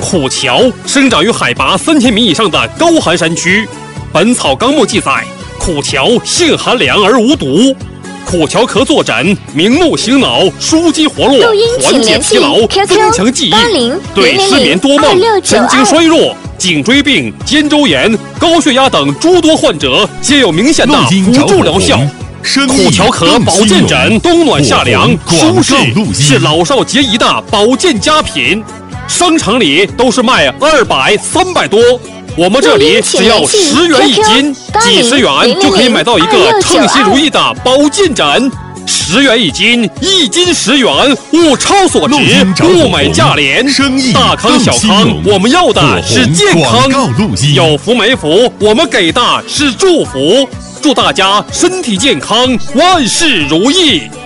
苦荞生长于海拔3000米以上的高寒山区，《本草纲目》记载，苦荞性寒凉而无毒。苦荞壳坐枕，明目醒脑，舒筋活络，缓解疲劳，增强记忆，对失眠多梦、神经衰弱、颈椎病、肩周炎、高血压等诸多患者皆有明显的辅助疗效。苦荞壳保健枕，冬暖夏凉，舒适，是老少皆宜的保健佳品。商场里都是卖200、300多，我们这里只要10元一斤，几十元就可以买到一个称心如意的保健枕。10元一斤，一斤10元，物超所值，物美价廉。大康小康，我们要的是健康，有福没福，我们给的是祝福。祝大家身体健康，万事如意。